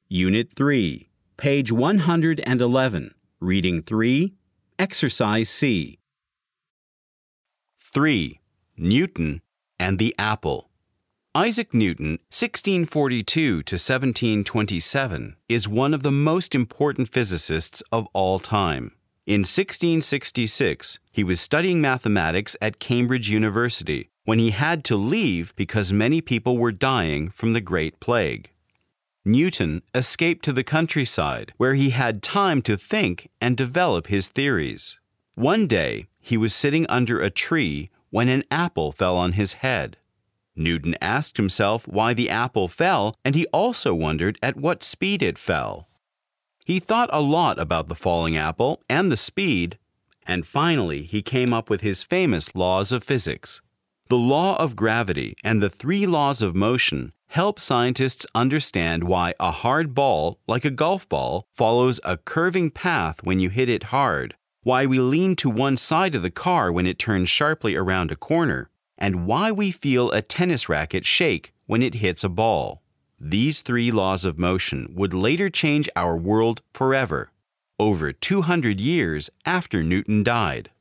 Unit 3, page 111, Reading 3, Exercise C. 3. Newton and the apple. Isaac Newton, 1642 to 1727, is one of the most important physicists of all time. In 1666, he was studying mathematics at Cambridge University when he had to leave because many people were dying from the Great Plague. Newton escaped to the countryside where he had time to think and develop his theories. One day, he was sitting under a tree when an apple fell on his head. Newton asked himself why the apple fell, and he also wondered at what speed it fell. He thought a lot about the falling apple and the speed, and finally he came up with his famous laws of physics. The law of gravity and the 3 laws of motion help scientists understand why a hard ball, like a golf ball, follows a curving path when you hit it hard, why we lean to one side of the car when it turns sharply around a corner, and why we feel a tennis racket shake when it hits a ball. These 3 laws of motion would later change our world forever, over 200 years after Newton died.